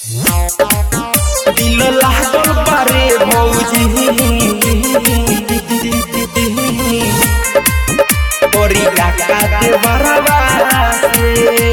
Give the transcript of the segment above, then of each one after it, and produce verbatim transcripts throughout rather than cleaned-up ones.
दिल लागल बारे भौजी परिया का देवरवा से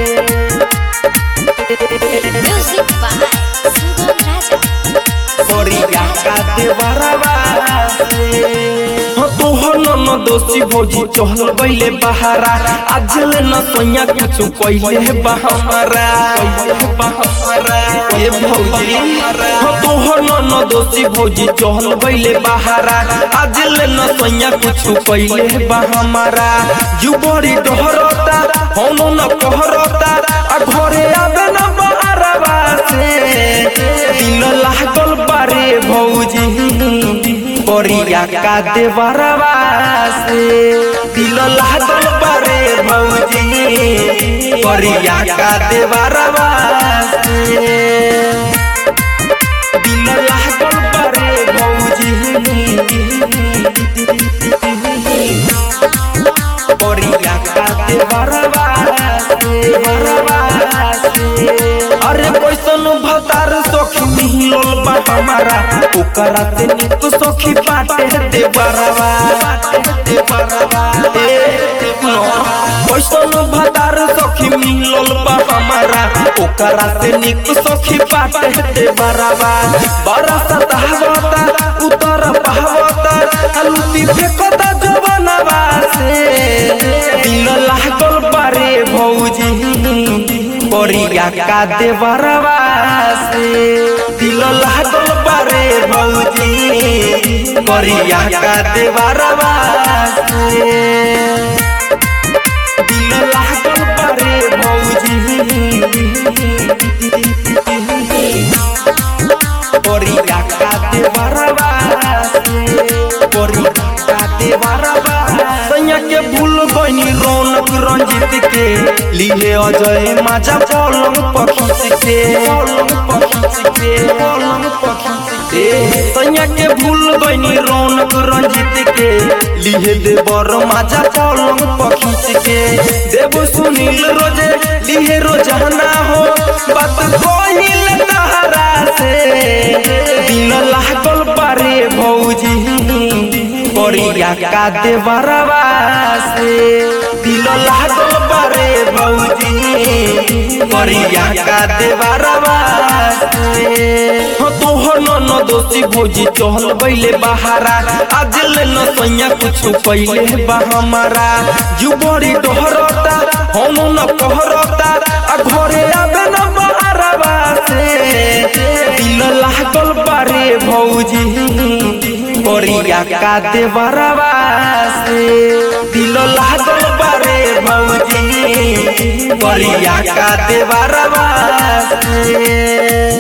म्यूजिक बाय सुगम राजा परिया का देवरवा से तोहर न दोषी भौजी चहल बैले बहारा आज ले न सोया कुछ पहिले बहमरा बहमरा ए भौजी तोहर न दोषी भौजी चहल बैले बहारा आज ले न सोया कुछ पहिले बहमरा यू बड़ी डहरता होनो न कहरता आ घरे आबे न बहारवा से दिल लागल बारे भौजी परिया का देवरवा से दिल लागल बारे भौजी परिया का देवरवा से दिल लागल बारे भौजी परिया का देवरवा से अरे कैसन भतार सखी मिलल बा हमारा ओकरा से निक सखी बाटे देवरवा देवरवा ए कैसन भतार सखी मिलल बा हमारा ओकरा से निक सखी बाटे देवरवा बरसा तहवता उतर पहवता अलुती फेकता जवनवा से दिल लागल बारे भौजी परिया का देवरवा से दिल लागल बारे भौजी परिया का देवरवा से दिल लागल बारे भौजी परिया का देवरवा से परिया का देवरवा सैया के भूल बनी रौनक रंजित के लिए अजय माजा पलंग पखीच के पलंग पखीच के पलंग पखीच के सैया के भूल बनी रौनक रंजित के लिए देवर माजा पलंग पखीच के देव सुनील रोजे लिए रोजाना हो बात कहिल तहरा से दिल लागल बारे भौजी परिया का देवरवा से दिल लागल बारे भौजी परिया का देवरवा से तोहर न दोषी भौजी चहल बैले बहारा आज ले न सैया कुछ पहिले बा हमारा यू बड़ी डहरता होनो न कहरता आ घरे आबे न बहारवा से दिल लागल बारे भौजी परिया का देवरवा से दिल लागल बारे भौजी परिया का देवरवा से।